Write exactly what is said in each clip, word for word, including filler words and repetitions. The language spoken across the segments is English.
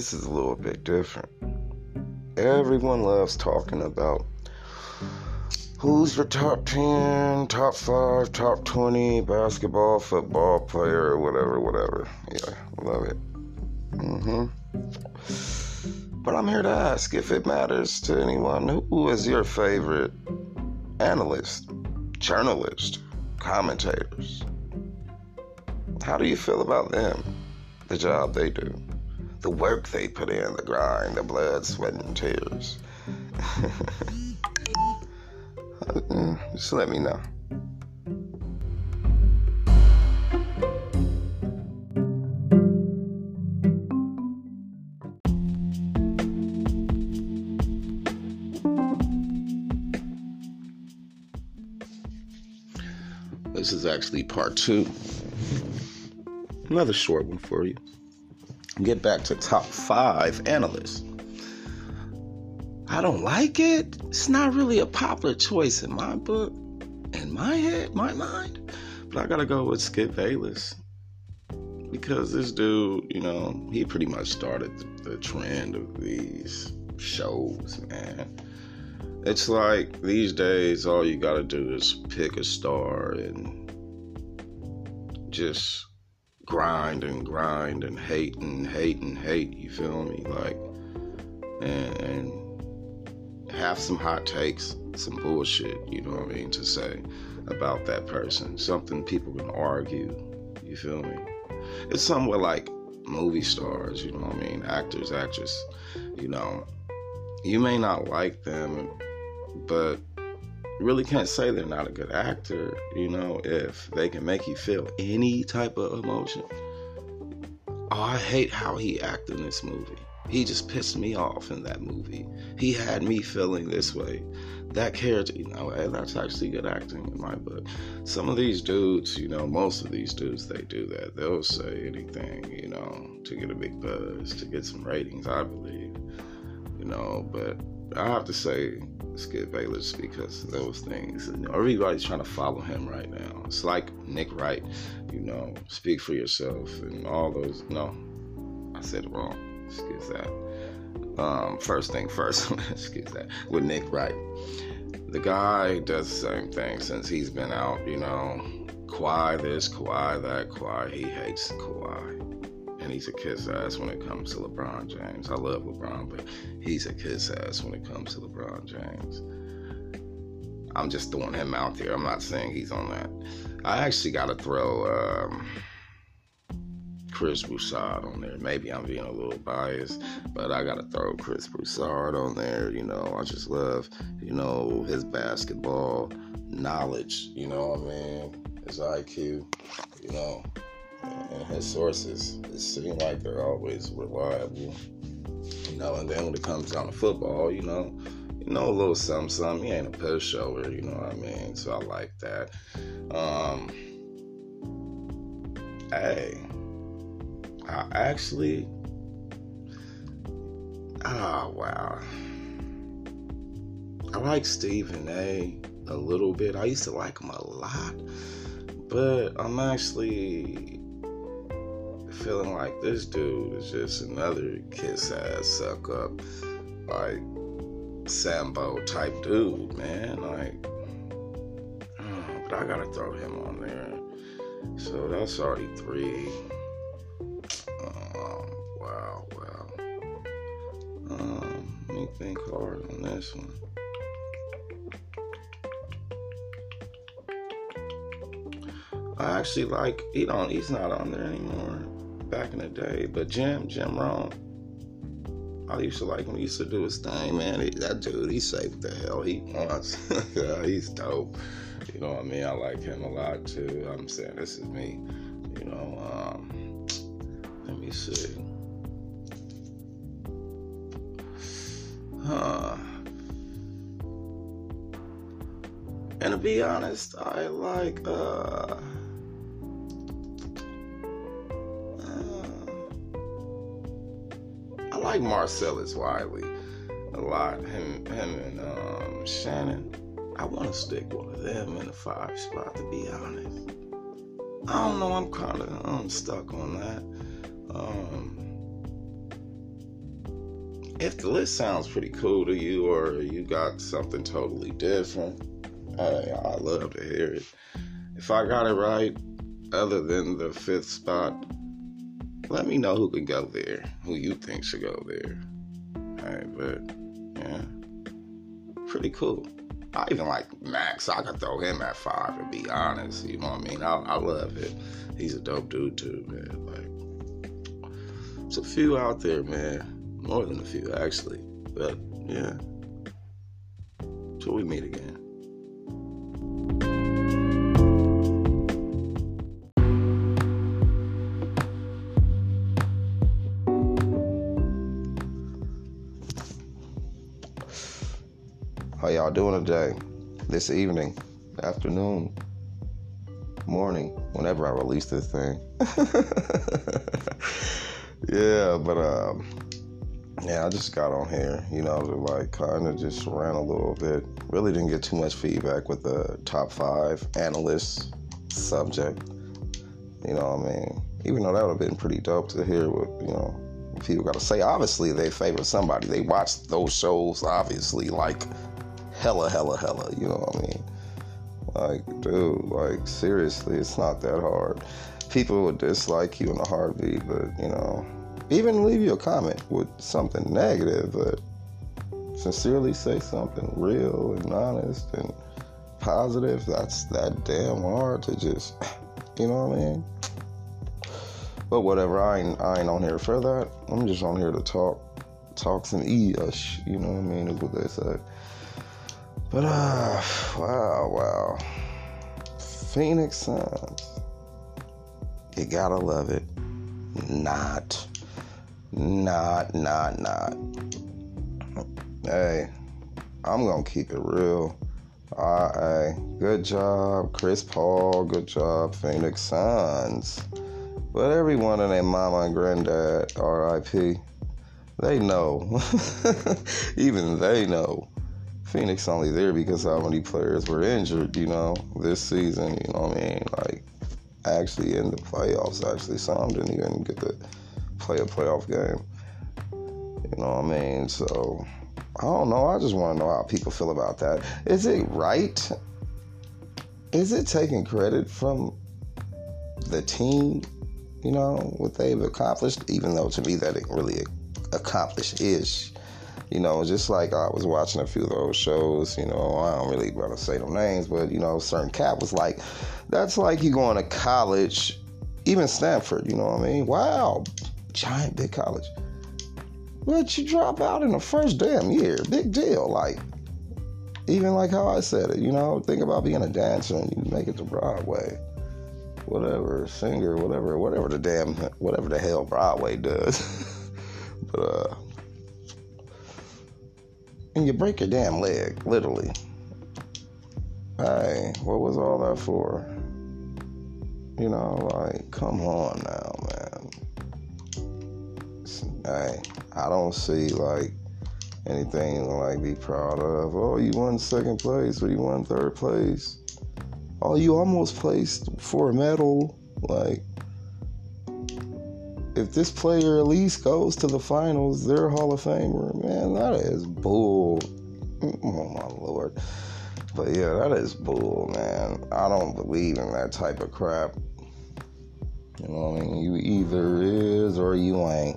this is a little bit different. Everyone loves talking about who's your top ten, top five, top twenty basketball, football player, whatever, whatever. Yeah, love it. Mm-hmm. But I'm here to ask, if it matters to anyone, who is your favorite analyst, journalist, commentators? How do you feel about them? The job they do, the work they put in, the grind, the blood, sweat, and tears. Just let me know. This is actually part two. Another short one for you. Get back to top five analysts. I don't like it. It's not really a popular choice in my book, in my head, my mind. But I gotta go with Skip Bayless. Because this dude, you know, he pretty much started the, the trend of these shows, man. It's like these days, all you gotta do is pick a star and just grind and grind and hate and hate and hate, you feel me? Like, and, and have some hot takes, some bullshit, you know what I mean, to say about that person. Something people can argue, you feel me? It's somewhat like movie stars, you know what I mean? Actors, actresses, you know. You may not like them, but really can't say they're not a good actor, you know, if they can make you feel any type of emotion. Oh, I hate how he acted in this movie. He just pissed me off in that movie. He had me feeling this way. That character, you know, that's actually good acting in my book. Some of these dudes, you know, most of these dudes, they do that. They'll say anything, you know, to get a big buzz, to get some ratings, I believe, you know, but I have to say Skip Bayless because of those things. You know, everybody's trying to follow him right now. It's like Nick Wright, you know, speak for yourself and all those. No, I said it wrong. Excuse that. Um, first thing first, excuse that. With Nick Wright, the guy does the same thing since he's been out. You know, Kawhi this, Kawhi that, Kawhi. He hates Kawhi. And he's a kiss ass when it comes to LeBron James. I love LeBron, but he's a kiss ass when it comes to LeBron James. I'm just throwing him out there. I'm not saying he's on that. I actually got to throw um, Chris Broussard on there. Maybe I'm being a little biased, but I got to throw Chris Broussard on there. You know, I just love, you know, his basketball knowledge. You know what I mean? His I Q, you know. And his sources, it seem like they're always reliable, you know. And then when it comes down to football, you know, you know a little something, something. He ain't a push shower, you know what I mean. So I like that. Um, hey, I actually, oh wow, I like Stephen A. a little bit. I used to like him a lot, but I'm actually feeling like this dude is just another kiss ass suck up, like Sambo type dude, man. Like, oh, but I gotta throw him on there. So that's already three. Um, wow, wow. Um, let me think hard on this one. I actually like, he don't, he's not on there anymore. Back in the day, but Jim, Jim Rome, I used to like him. He used to do his thing, man. He, that dude, he say what the hell he wants. Yeah, he's dope. You know what I mean? I like him a lot too. I'm saying this is me. You know, um, let me see. Huh. And to be honest, I like, uh, I like Marcellus Wiley a lot. Him, him and um, Shannon. I want to stick one of them in the five spot, to be honest. I don't know. I'm kind of I'm stuck on that. Um, if the list sounds pretty cool to you, or you got something totally different, hey, I love to hear it. If I got it right, other than the fifth spot, let me know who can go there, who you think should go there. Hey, but yeah, pretty cool. I even like Max. I could throw him at five, to be honest. You know what I mean? I, I love him. He's a dope dude too, man. Like, there's a few out there, man. More than a few, actually. But yeah, till we meet again. How y'all doing today? This evening, afternoon, morning, whenever I release this thing. yeah, but um, yeah, I just got on here, you know, to like kind of just ran a little bit. Really didn't get too much feedback with the top five analyst subject. You know what I mean? Even though that would have been pretty dope to hear what, you know, people got to say. Obviously, they favor somebody. They watch those shows, obviously, like hella, hella, hella, you know what I mean? Like, dude, like, seriously, it's not that hard. People would dislike you in a heartbeat, but, you know, even leave you a comment with something negative, but sincerely say something real and honest and positive. That's that damn hard to just, you know what I mean? But whatever, I ain't, I ain't on here for that. I'm just on here to talk, talk some E-ish, you know what I mean, is what they say. But, uh, wow, wow. Phoenix Suns. You gotta love it. Not. Not, not, not. Hey, I'm gonna keep it real. Alright, hey, good job, Chris Paul. Good job, Phoenix Suns. But everyone and their mama and granddad, R I P, they know. Even they know. Phoenix only there because how many players were injured, you know, this season, you know what I mean? Like, actually in the playoffs, actually, some didn't even get to play a playoff game. You know what I mean? So, I don't know. I just want to know how people feel about that. Is it right? Is it taking credit from the team, you know, what they've accomplished? Even though, to me, that ain't really accomplished-ish. You know, just like I was watching a few of those shows, you know, I don't really want to say no names, but, you know, certain cat was like, that's like you going to college, even Stanford, you know what I mean? Wow, giant, big college. But you drop out in the first damn year, big deal. Like, even like how I said it, you know, think about being a dancer and you make it to Broadway. Whatever, singer, whatever, whatever the damn, whatever the hell Broadway does. but, uh, and you break your damn leg, literally. Hey, what was all that for? You know, like, come on now, man. Hey, I don't see, like, anything to, like, be proud of. Oh, you won second place, or you won third place. Oh, you almost placed for a medal. Like, if this player at least goes to the finals, they're a Hall of Famer. Man, that is bull. Oh, my Lord. But, yeah, that is bull, man. I don't believe in that type of crap. You know what I mean? You either is or you ain't.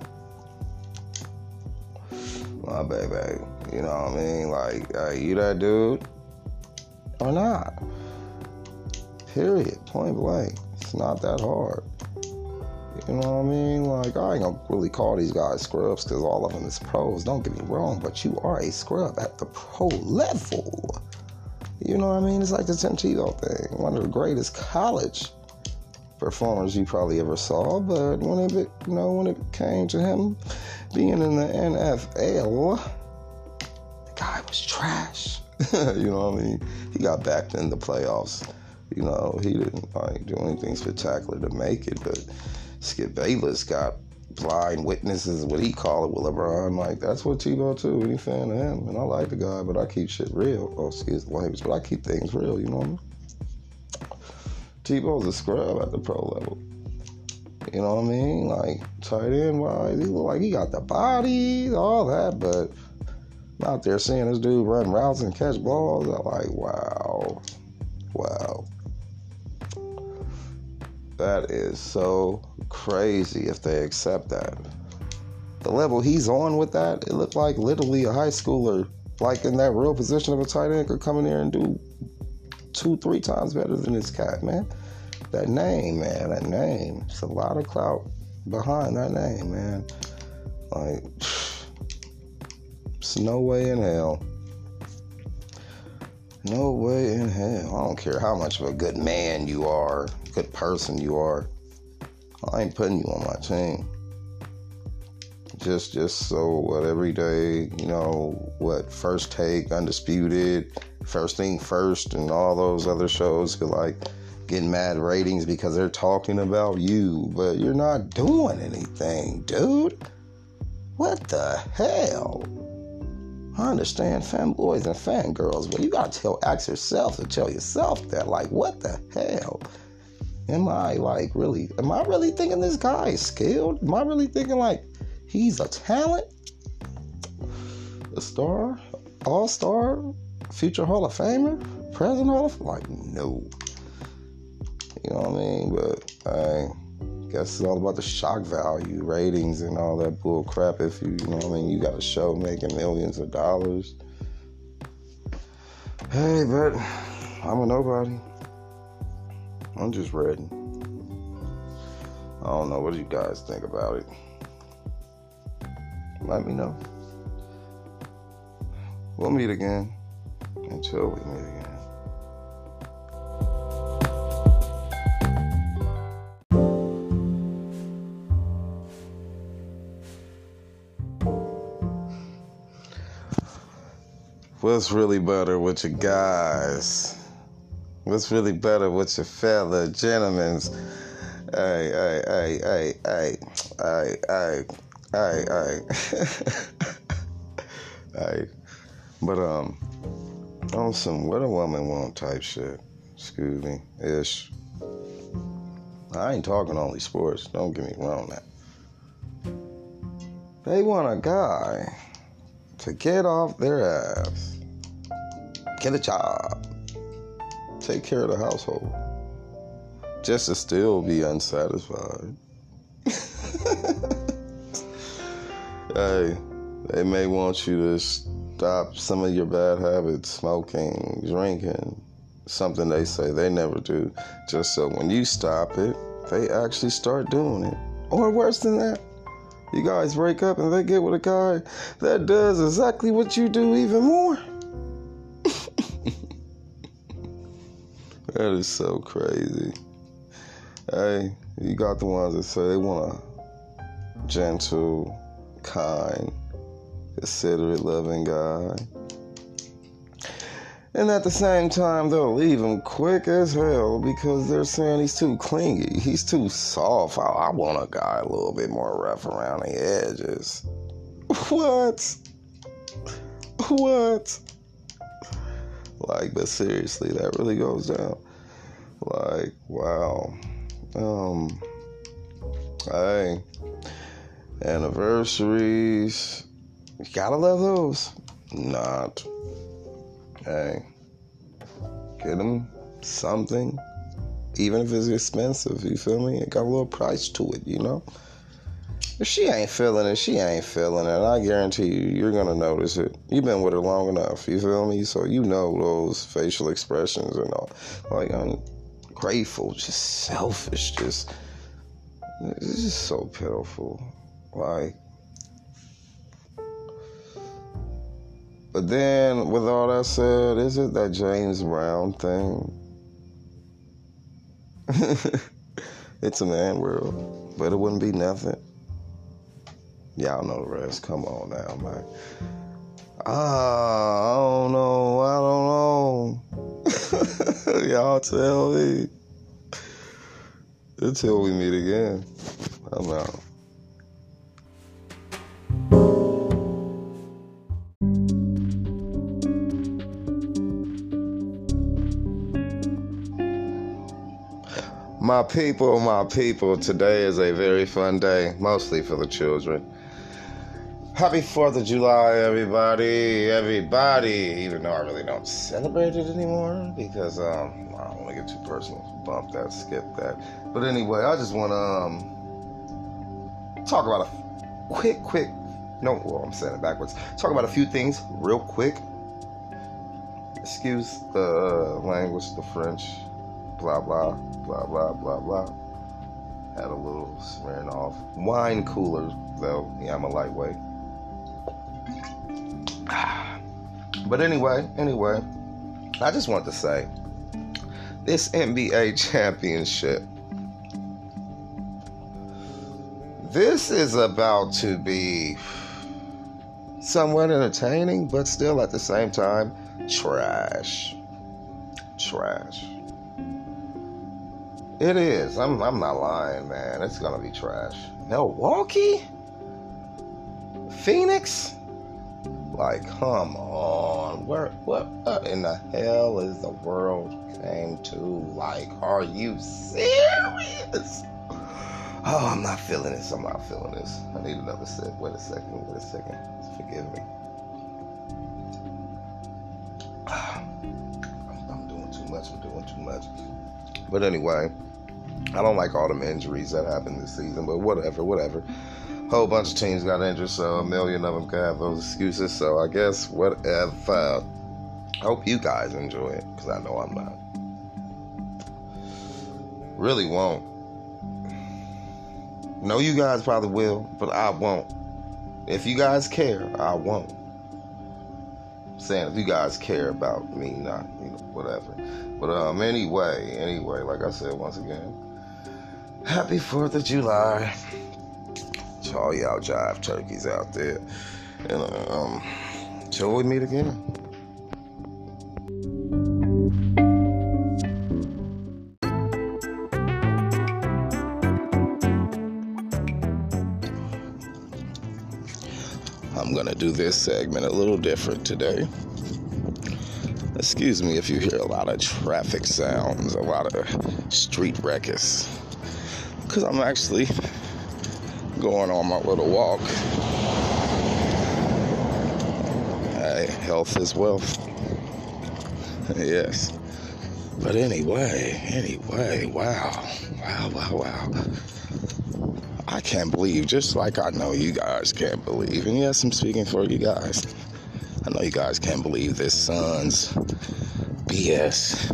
My baby. You know what I mean? Like, are you that dude or not? Period. Point blank. It's not that hard. You know what I mean? Like, I ain't gonna really call these guys scrubs because all of them is pros. Don't get me wrong, but you are a scrub at the pro level. You know what I mean? It's like the Tim Tebow thing. One of the greatest college performers you probably ever saw. But when it, you know, when it came to him being in the N F L, the guy was trash. You know what I mean? He got backed in the playoffs. You know, he didn't like do anything spectacular to make it, but Skip Bayless got blind witnesses, what he call it, with LeBron. Like, that's what Tebow too. Any fan of him, and I like the guy, but I keep shit real. Oh, excuse the language, but I keep things real. You know what I mean? Tebow's a scrub at the pro level. You know what I mean? Like, tight end wise, he look like he got the body, all that, but I'm out there seeing this dude run routes and catch balls. I'm like, wow. Wow. That is so crazy if they accept that. The level he's on with that, it looked like literally a high schooler, like in that real position of a tight end, could come in there and do two, three times better than this cat, man. That name, man, that name. It's a lot of clout behind that name, man. Like, it's no way in hell. No way in hell. I don't care how much of a good man you are, good person you are. I ain't putting you on my team. Just, just so what every day, you know, what First Take, Undisputed, First Thing First, and all those other shows could like get mad ratings because they're talking about you, but you're not doing anything, dude. What the hell? I understand fanboys and fangirls, but you gotta tell, ask yourself to tell yourself that, like, what the hell? Am I, like, really, am I really thinking this guy is skilled? Am I really thinking, like, he's a talent? A star? All-star? Future Hall of Famer? Present Hall of Famer? Like, no. You know what I mean? But I guess it's all about the shock value, ratings, and all that bull crap. If you, you know what I mean, you got a show making millions of dollars. Hey, but I'm a nobody. I'm just ready. I don't know. What do you guys think about it? Let me know. We'll meet again. Until we meet again. What's really better with your guys? What's really better with your fella gentlemen's? Hey, hey, hey, hey, hey, hey, hey, hey, hey. Hey. But, um, on some what a woman want type shit, excuse me, ish. I ain't talking only sports, don't get me wrong now. They want a guy to get off their ass, get a job, take care of the household, just to still be unsatisfied. Hey, they may want you to stop some of your bad habits, smoking, drinking, something they say they never do, just so when you stop it, they actually start doing it. Or worse than that, you guys break up and they get with a guy that does exactly what you do even more. That is so crazy. Hey, you got the ones that say they want a gentle, kind, considerate, loving guy. And at the same time, they'll leave him quick as hell because they're saying he's too clingy. He's too soft. I, I want a guy a little bit more rough around the edges. What? What? Like, but seriously, that really goes down. Like, wow. Um, hey, anniversaries, you gotta love those. Not. Hey, get them something, even if it's expensive, you feel me? It got a little price to it, you know? If she ain't feeling it, she ain't feeling it. I guarantee you, you're going to notice it. You've been with her long enough, you feel me? So you know those facial expressions and all. Like, ungrateful, just selfish, just, it's just so pitiful. Like, but then, with all that said, is it that James Brown thing? It's a man world, but it wouldn't be nothing. Y'all know the rest. Come on now, man. Ah, I don't know. I don't know. Y'all tell me. Until we meet again, I'm out. My people, my people, today is a very fun day, mostly for the children. Happy fourth of July, everybody, everybody, even though I really don't celebrate it anymore because um, I don't want to get too personal. Bump that, skip that. But anyway, I just want to um, talk about a quick, quick, no, well, I'm saying it backwards. Talk about a few things real quick. Excuse the language, the French, blah, blah, blah, blah, blah, blah. Had a little smearing off. Wine cooler, though. Yeah, I'm a lightweight. But anyway, anyway, I just want to say, this N B A championship, this is about to be somewhat entertaining, but still at the same time, trash. Trash. It is. I'm I'm not lying, man. It's gonna be trash. Milwaukee? Phoenix? Like, come on. Where what, what in the hell is the world came to? Like, are you serious? Oh, I'm not feeling this. I'm not feeling this. I need another sip. Wait a second. Wait a second. Forgive me. I'm doing too much. I'm doing too much. But anyway, I don't like all them injuries that happened this season, but whatever, whatever. Whole bunch of teams got injured, so a million of them can have those excuses, so I guess whatever. Hope you guys enjoy it, because I know I'm not. Really won't. No, you guys probably will, but I won't. If you guys care, I won't. I'm saying if you guys care about me, not, you know, whatever. But um, anyway, anyway, like I said once again, happy fourth of July. To all y'all jive turkeys out there. And um, till we meet again. I'm going to do this segment a little different today. Excuse me if you hear a lot of traffic sounds, a lot of street ruckus, because I'm actually going on my little walk. Hey, health is wealth. Yes. But anyway, anyway, wow, wow, wow, wow. I can't believe, just like I know you guys can't believe, and yes, I'm speaking for you guys. I know you guys can't believe this Suns B S.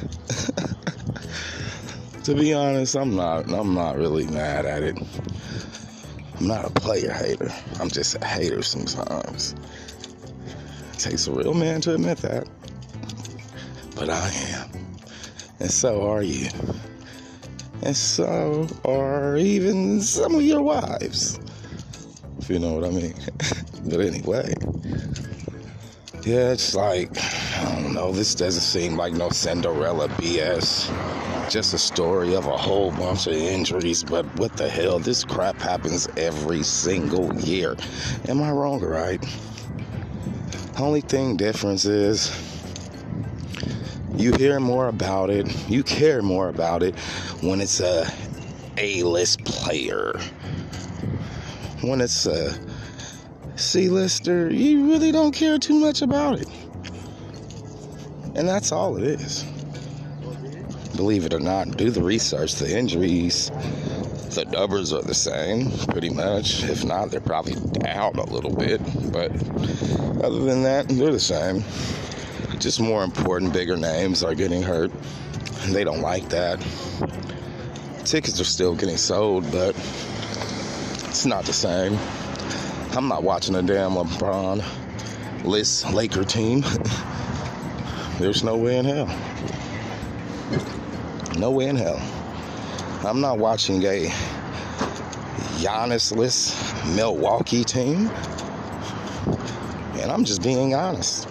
To be honest, I'm not. I'm not really mad at it. I'm not a player hater. I'm just a hater sometimes. It takes a real man to admit that. But I am. And so are you. And so are even some of your wives. If you know what I mean. But anyway. Yeah, it's like, I don't know, this doesn't seem like no Cinderella B S. Just a story of a whole bunch of injuries, but what the hell, this crap happens every single year. Am I wrong or right? Only thing difference is you hear more about it, you care more about it when it's a A-list player. When it's a C-lister, you really don't care too much about it. And that's all it is. Believe it or not, do the research. The injuries, the numbers are the same, pretty much. If not, they're probably down a little bit. But other than that, they're the same. Just more important, bigger names are getting hurt. They don't like that. Tickets are still getting sold, but it's not the same. I'm not watching a damn LeBron-less Laker team. There's no way in hell. No way in hell. I'm not watching a Giannis-less Milwaukee team. And I'm just being honest.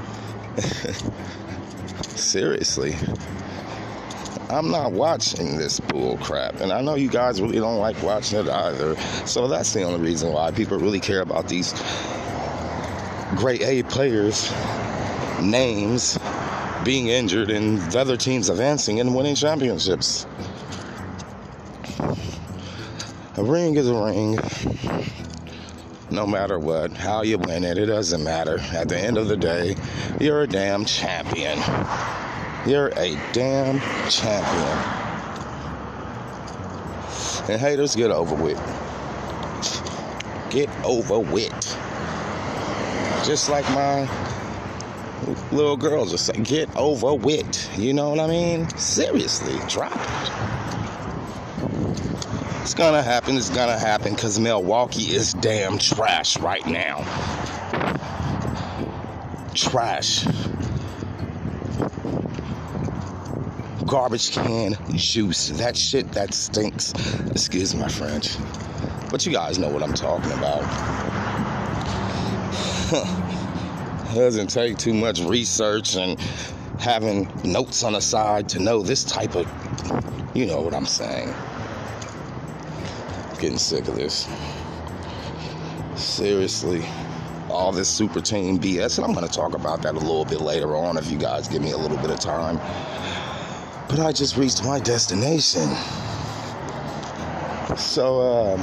Seriously. I'm not watching this bull crap. And I know you guys really don't like watching it either. So that's the only reason why people really care about these grade A players' names being injured and the other teams advancing and winning championships. A ring is a ring. No matter what, how you win it, it doesn't matter. At the end of the day, you're a damn champion. You're a damn champion. And haters, get over with. Get over with. Just like my little girl just say, get over with. You know what I mean? Seriously, drop it. It's gonna happen, it's gonna happen, because Milwaukee is damn trash right now. Trash. Garbage can juice. That shit, that stinks. Excuse my French. But you guys know what I'm talking about. Doesn't take too much research and having notes on the side to know this type of, you know what I'm saying. Getting sick of this. Seriously. All this super team B S, and I'm going to talk about that a little bit later on if you guys give me a little bit of time. But I just reached my destination. So, um,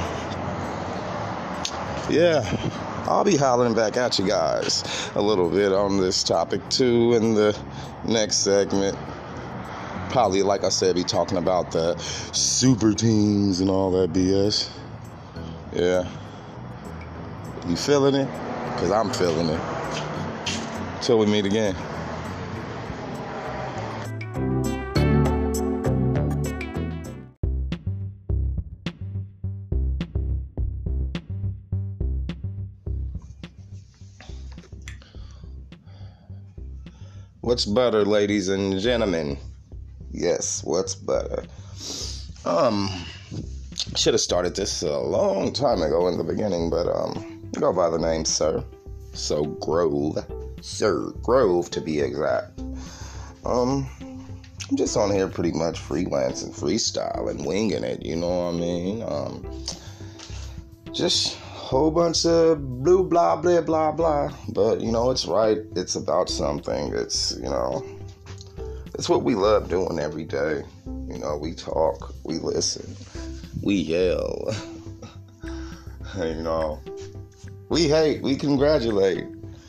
yeah, I'll be hollering back at you guys a little bit on this topic too in the next segment. Probably, like I said, be talking about the super teams and all that B S. Yeah. You feeling it? Because I'm feeling it. Till we meet again. What's butter, ladies and gentlemen? Yes, what's better? Um, should have started this a long time ago in the beginning, but um, go by the name Sir. So Grove, Sir Grove to be exact. Um, I'm just on here pretty much freelancing, freestyle, and winging it. You know what I mean? Um, just a whole bunch of blue blah blah blah blah. But you know, it's right. It's about something. It's you know. It's what we love doing every day. You know, we talk, we listen, we yell. You know, we hate, we congratulate,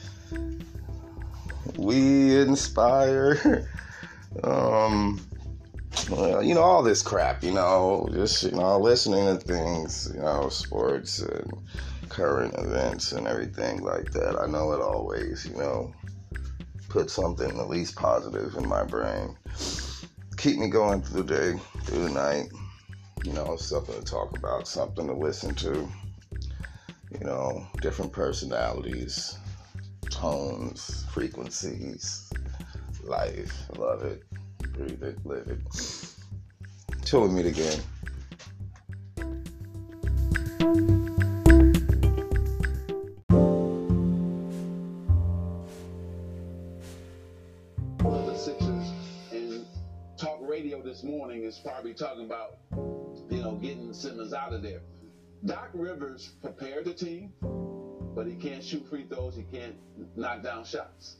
we inspire. um, well, you know, all this crap. You know, just you know, listening to things. You know, sports and current events and everything like that. I know it always. You know. Put something at least positive in my brain. Keep me going through the day, through the night. You know, something to talk about, something to listen to. You know, different personalities, tones, frequencies, life. Love it, breathe it, live it. Till we meet again. This morning is probably talking about, you know, getting Simmons out of there. Doc Rivers prepared the team, but he can't shoot free throws. He can't knock down shots.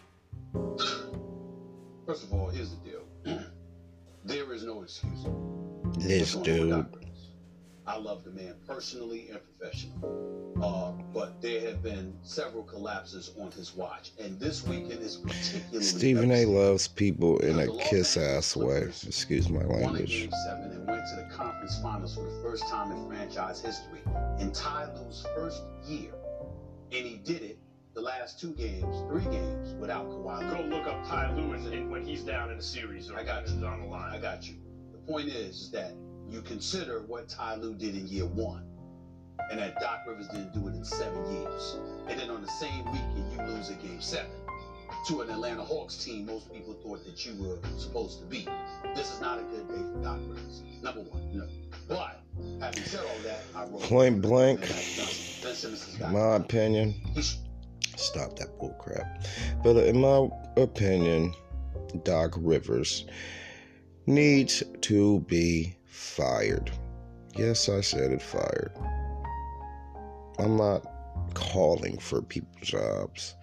First of all, here's the deal. There is no excuse. This dude. I love the man personally and professionally. Uh, but there have been several collapses on his watch. And this weekend is particularly... Stephen A. loves people in a kiss-ass way. Excuse my language. Won a game seven and went to the conference finals for the first time in franchise history. In Ty Lue's first year. And he did it the last two games, three games, without Kawhi. Go look up Ty Lue and when he's down in a series. Or I got you. On the line. I got you. The point is, is that you consider what Ty Lue did in year one, and that Doc Rivers didn't do it in seven years. And then on the same weekend, you lose a game seven to an Atlanta Hawks team most people thought that you were supposed to beat. This is not a good day for Doc Rivers. Number one. No. But, having said all that, I wrote... Point blank, my my opinion... Stop that bull crap. But in my opinion, Doc Rivers needs to be fired. Yes, I said it, fired. I'm not calling for people's jobs.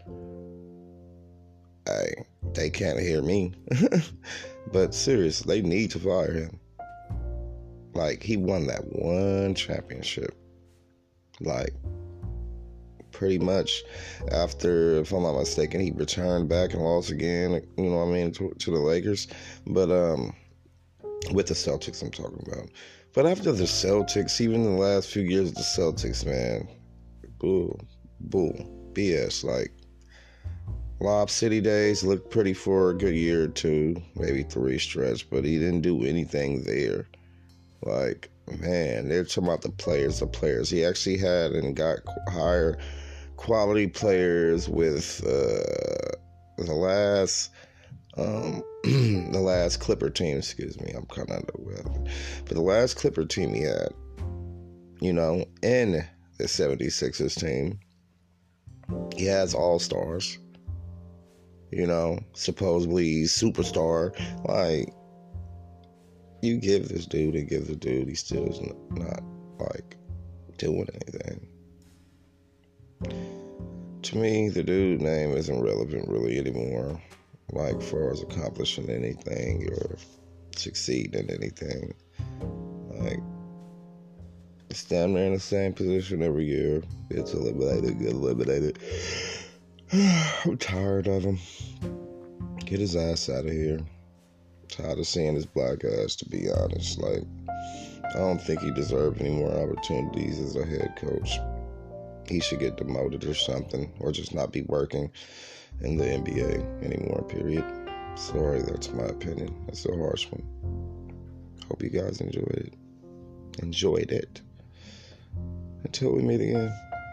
Hey, they can't hear me. But seriously, they need to fire him. Like, he won that one championship. Like, pretty much after, if I'm not mistaken, he returned back and lost again, you know what I mean, to, to the Lakers. But, um, with the Celtics I'm talking about. But after the Celtics, even in the last few years of the Celtics, man, boo, boo, B S. Like, Lob City days looked pretty for a good year or two, maybe three stretch, but he didn't do anything there. Like, man, they're talking about the players, the players. He actually had and got higher quality players with uh, the last, um, the last Clipper team. Excuse me, I'm kind of well, but the last Clipper team he had, you know, in the seventy-sixers team, he has all stars. You know, supposedly superstar. Like, you give this dude and give the dude, he still is not, like, doing anything. To me, the dude's name isn't relevant really anymore. Like, as far as accomplishing anything or succeeding in anything. Like, it's damn near in the same position every year. Gets eliminated, get eliminated. I'm tired of him. Get his ass out of here. Tired of seeing his black ass, to be honest. Like, I don't think he deserves any more opportunities as a head coach. He should get demoted or something, or just not be working in the N B A anymore, period. Sorry, that's my opinion. That's a harsh one. Hope you guys enjoyed it. Enjoyed it. Until we meet again.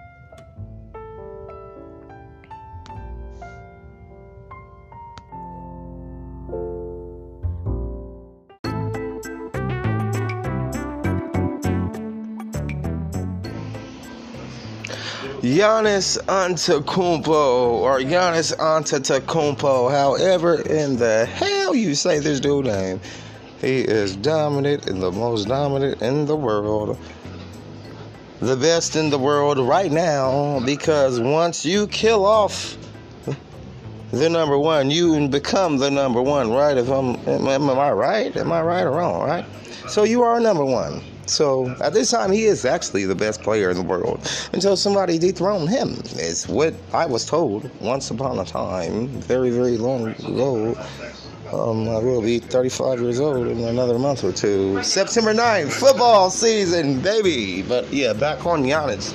Giannis Antetokounmpo, or Giannis Antetokounmpo, however in the hell you say this dude's name, he is dominant and the most dominant in the world. The best in the world right now, because once you kill off the number one, you become the number one, right? If I'm, am, am I right? Am I right or wrong, right? So you are number one. So at this time, he is actually the best player in the world until somebody dethroned him. Is what I was told once upon a time, very, very long ago. Um, I will be thirty-five years old in another month or two. September ninth, football season, baby. But yeah, back on Giannis.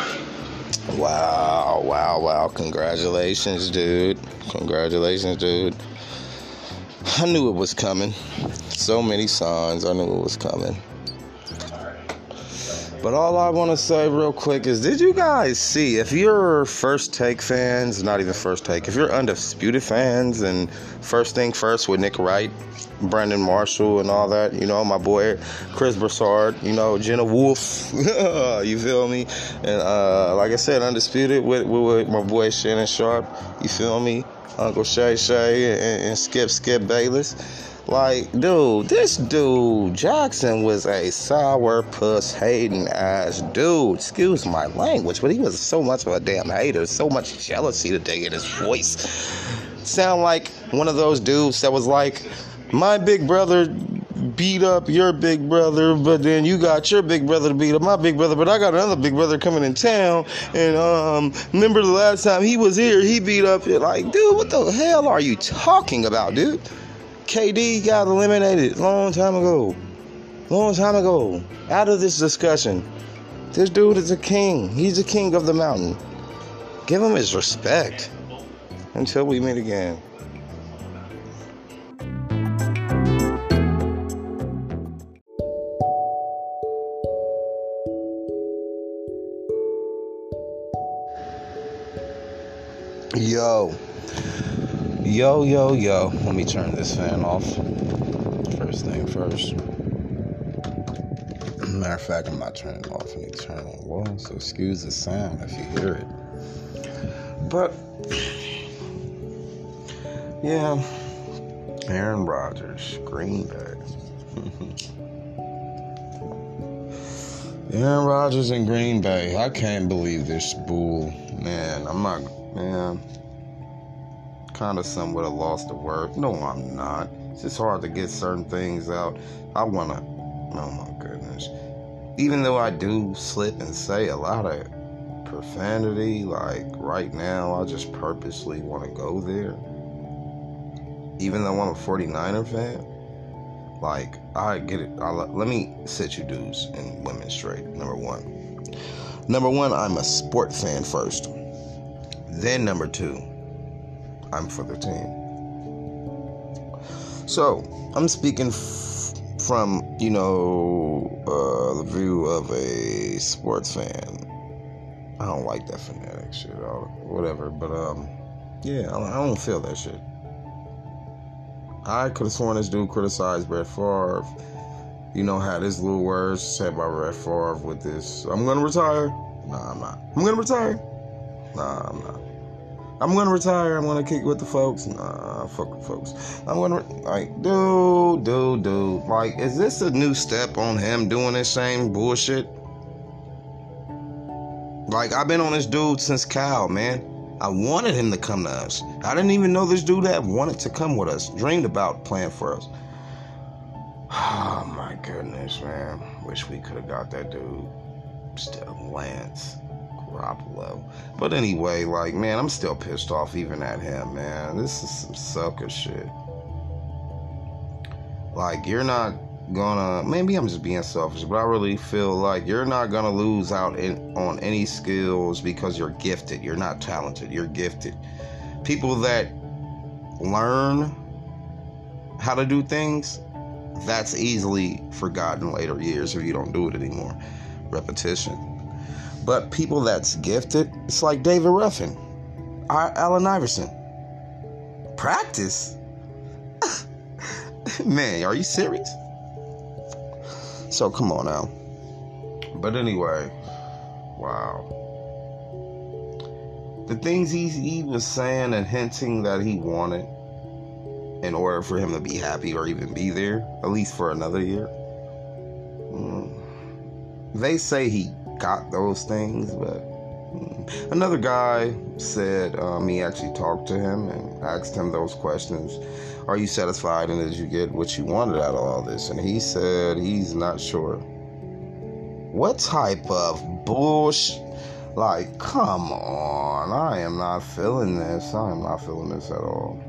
Wow, wow, wow. Congratulations, dude. Congratulations, dude. I knew it was coming. So many signs. I knew it was coming. But all I want to say real quick is, did you guys see, if you're First Take fans, not even First Take, if you're Undisputed fans and First Thing First with Nick Wright, Brandon Marshall and all that, you know, my boy Chris Broussard, you know, Jenna Wolf, you feel me? And uh, like I said, Undisputed with, with, with my boy Shannon Sharp, you feel me? Uncle Shay Shay and, and Skip Skip Bayless. Like, dude, this dude, Jackson, was a sour puss hating ass dude. Excuse my language, but he was so much of a damn hater. So much jealousy today in his voice. Sound like one of those dudes that was like, my big brother beat up your big brother, but then you got your big brother to beat up my big brother, but I got another big brother coming in town, and um, remember the last time he was here, he beat up it. Like, dude, what the hell are you talking about, dude? K D got eliminated long time ago. Long time ago. Out of this discussion. This dude is a king. He's the king of the mountain. Give him his respect. Until we meet again. Yo. Yo, yo, yo. Let me turn this fan off. First thing first. Matter of fact, I'm not turning it off. I need to turn it on low, so excuse the sound if you hear it. But, yeah. Aaron Rodgers, Green Bay. Aaron Rodgers in Green Bay. I can't believe this bull. Man, I'm not, man. Kind of somewhat a loss to worth. No, I'm not. It's just hard to get certain things out. I want to Oh my goodness. Even though I do slip and say a lot of profanity, like right now, I just purposely want to go there. Even though I'm a forty-niner fan, like, I get it. I, let me set you dudes and women straight. Number one. Number one, I'm a sport fan first. Then number two, I'm for the team. So, I'm speaking f- from, you know, uh, the view of a sports fan. I don't like that fanatic shit, or whatever, but, um, yeah, I don't feel that shit. I could have sworn this dude criticized Brett Favre. You know, had his little words said about Brett Favre with this, I'm going to retire. Nah, I'm not. I'm going to retire. Nah, I'm not. I'm going to retire. I'm going to kick with the folks. Nah, fuck the folks. I'm going to, re- like, dude, dude, dude. Like, is this a new step on him doing this same bullshit? Like, I've been on this dude since Cal, man. I wanted him to come to us. I didn't even know this dude had wanted to come with us. Dreamed about playing for us. Oh, my goodness, man. Wish we could have got that dude. Still, Lance Garoppolo. But anyway, like, man, I'm still pissed off even at him, man. This is some sucker shit. Like, you're not gonna, maybe I'm just being selfish, but I really feel like you're not gonna lose out in, on any skills because you're gifted. You're not talented. You're gifted. People that learn how to do things, that's easily forgotten later years if you don't do it anymore. Repetition. But people that's gifted, it's like David Ruffin, Allen Iverson. Practice? Man, are you serious? So come on now. But anyway, wow. The things he, he was saying and hinting that he wanted in order for him to be happy or even be there, at least for another year. Mm. They say he got those things, but mm. Another guy said um, he actually talked to him and asked him those questions. Are you satisfied, and did you get what you wanted out of all this? And he said he's not sure. What type of bullshit? Like, come on. I am not feeling this. I am not feeling this at all.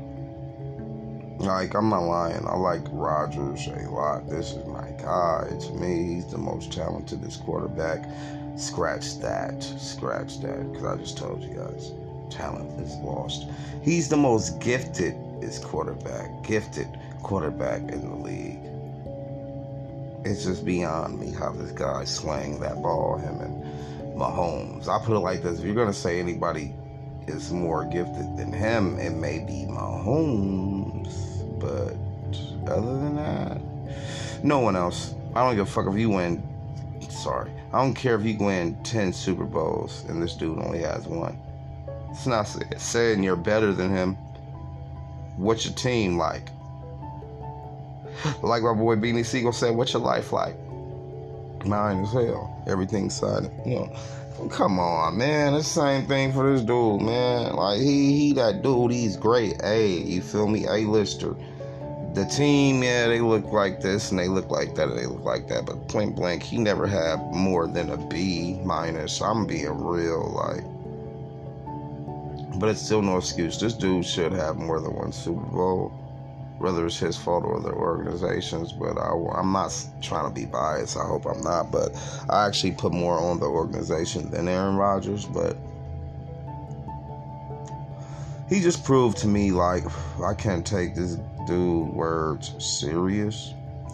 Like, I'm not lying. I like Rodgers a lot. This is my guy. It's me. He's the most talented quarterback. Scratch that. Scratch that. Because I just told you guys. Talent is lost. He's the most gifted is quarterback, gifted quarterback in the league. It's just beyond me how this guy slang that ball, him and Mahomes. I put it like this: if you're gonna say anybody is more gifted than him, it may be Mahomes, but other than that, no one else. I don't give a fuck if you win. Sorry, I don't care if you win ten Super Bowls and this dude only has one. It's not saying you're better than him. What's your team like? Like my boy Beanie Siegel said, what's your life like? Mine as hell. Everything's silent. You know, come on, man. It's the same thing for this dude, man. Like, he, he that dude, he's great. Hey, you feel me? A-lister. The team, yeah, they look like this and they look like that and they look like that. But point blank, he never had more than a B minus. I'm being real, like. But it's still no excuse. This dude should have more than one Super Bowl, whether it's his fault or the organization's. But I, I'm not trying to be biased. I hope I'm not. But I actually put more on the organization than Aaron Rodgers. But he just proved to me, like, I can't take this dude words serious.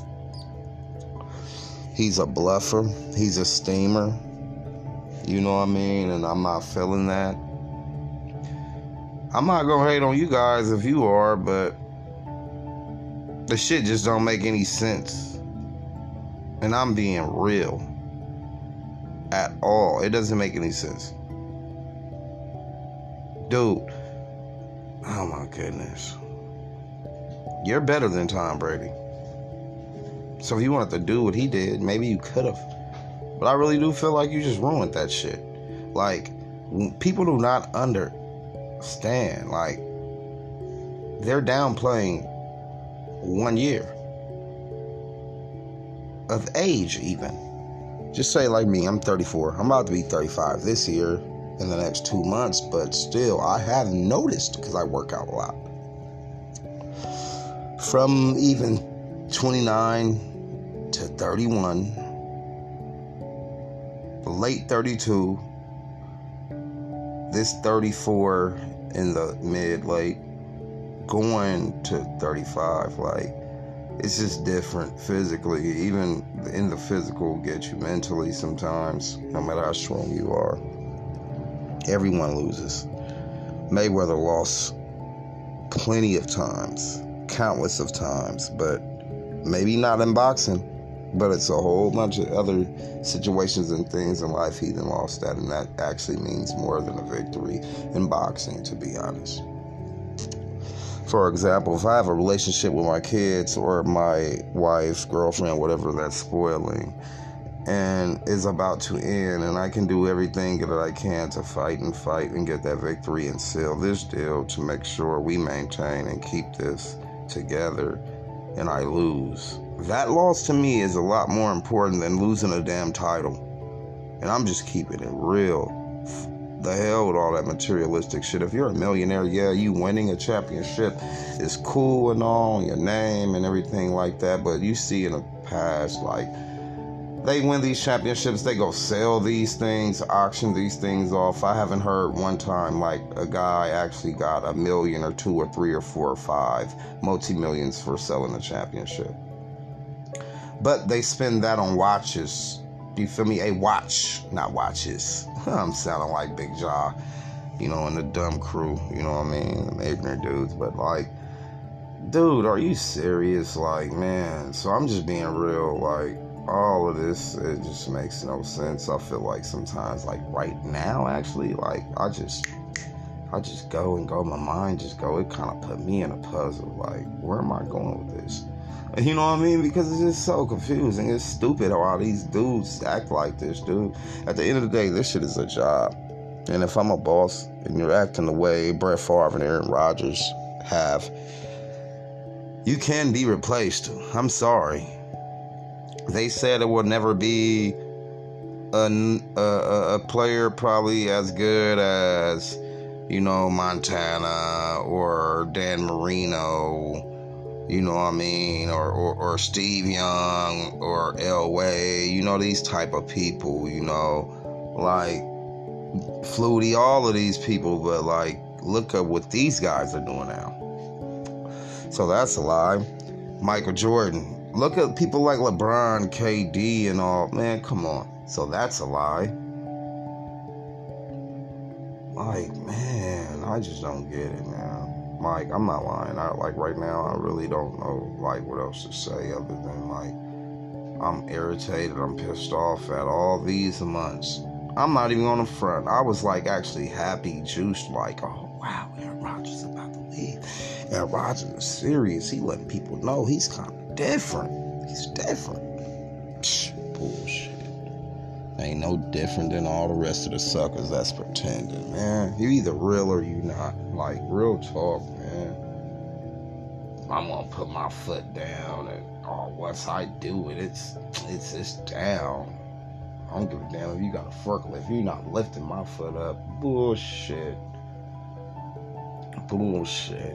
He's a bluffer. He's a steamer. You know what I mean? And I'm not feeling that. I'm not gonna hate on you guys if you are, but the shit just don't make any sense. And I'm being real. At all. It doesn't make any sense. Dude. Oh my goodness. You're better than Tom Brady. So if you wanted to do what he did, maybe you could have. But I really do feel like you just ruined that shit. Like, people do not understand. Like, they're downplaying one year. of age even. Just say like me, I'm thirty-four. I'm about to be thirty-five this year in the next two months, but still, I have noticed, because I work out a lot, from even twenty-nine to thirty-one, late thirty-two, this thirty-four in the mid, late, going to thirty-five, like, it's just different physically. Even in the physical gets you mentally sometimes, no matter how strong you are. Everyone loses. Mayweather lost plenty of times, countless of times, but maybe not in boxing, but it's a whole bunch of other situations and things in life he then lost that, and that actually means more than a victory in boxing, to be honest. For example, if I have a relationship with my kids or my wife, girlfriend, whatever that's spoiling, and is about to end, and I can do everything that I can to fight and fight and get that victory and seal this deal to make sure we maintain and keep this together, and I lose. That loss to me is a lot more important than losing a damn title. And I'm just keeping it real. The hell with all that materialistic shit. If you're a millionaire, yeah, you winning a championship is cool and all, your name and everything like that, but you see in the past, like, they win these championships, they go sell these things, auction these things off. I haven't heard one time like a guy actually got a million or two or three or four or five multi-millions for selling a championship. But they spend that on watches. Do you feel me? A watch, not watches. I'm sounding like Big Jaw, you know, and the dumb crew, you know what I mean? Them ignorant dudes, but like, dude, are you serious? Like, man, so I'm just being real, like, all of this, it just makes no sense. I feel like sometimes, like right now, actually, like, I just, I just go and go, my mind just go, it kind of put me in a puzzle, like, where am I going with this? You know what I mean? Because it's just so confusing. It's stupid how all these dudes act like this, dude. At the end of the day, this shit is a job. And if I'm a boss and you're acting the way Brett Favre and Aaron Rodgers have, you can be replaced. I'm sorry. They said it will never be a, a, a player probably as good as, you know, Montana or Dan Marino, you know what I mean, or, or, or Steve Young, or Elway, you know, these type of people, you know, like Flutie, all of these people, but like, look at what these guys are doing now. So that's a lie. Michael Jordan, look at people like LeBron, K D, and all, man, come on. So that's a lie. Like, man, I just don't get it, man. Like, I'm not lying. I, like, right now, I really don't know, like, what else to say other than, like, I'm irritated. I'm pissed off at all these months. I'm not even on the front. I was, like, actually happy, juiced, like, oh, wow, Aaron Rodgers is about to leave. Aaron Rodgers is serious. He letting people know he's kind of different. He's different. Psh, bullshit. Ain't no different than all the rest of the suckers that's pretending, man. You either real or you not. Like, real talk, man. I'm gonna put my foot down, and oh, once I do it, it's it's it's down. I don't give a damn if you got a forklift. If you're not lifting my foot up, bullshit. Bullshit.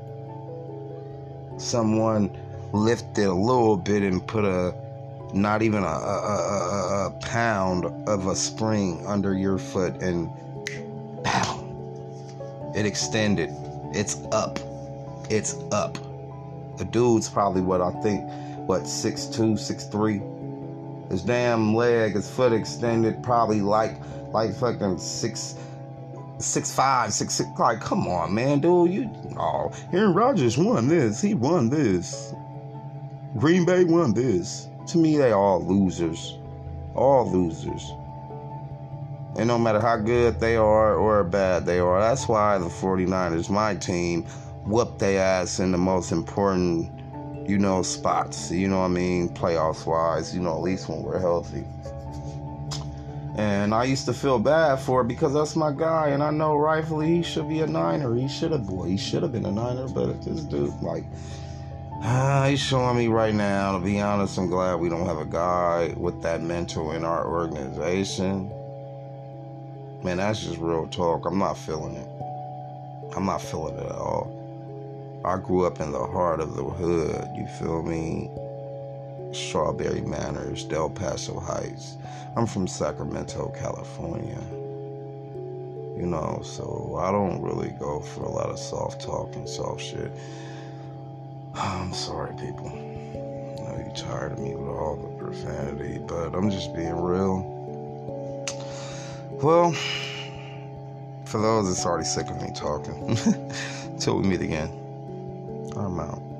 Someone lifted a little bit and put a not even a, a, a, a pound of a spring under your foot, and pow, it extended. It's up. It's up. The dude's probably what I think, what, six two, six three. His damn leg, his foot extended, probably like, like fucking six, six five, six six. Like, come on, man, dude. You, oh, Aaron Rodgers won this. He won this. Green Bay won this. To me, they all losers. All losers. And no matter how good they are or bad they are, that's why the forty-niners, my team, whoop their ass in the most important, you know, spots. You know what I mean? Playoffs-wise, you know, at least when we're healthy. And I used to feel bad for it because that's my guy, and I know rightfully he should be a Niner. He should have, boy, he should have been a Niner, but this dude, like, Uh, he's showing me right now, to be honest, I'm glad we don't have a guy with that mental in our organization. Man, that's just real talk. I'm not feeling it. I'm not feeling it at all. I grew up in the heart of the hood, you feel me? Strawberry Manors, Del Paso Heights. I'm from Sacramento, California. You know, so I don't really go for a lot of soft talk and soft shit. I'm sorry, people. I know you're tired of me with all the profanity, but I'm just being real. Well, for those that's already sick of me talking, until we meet again, I'm out.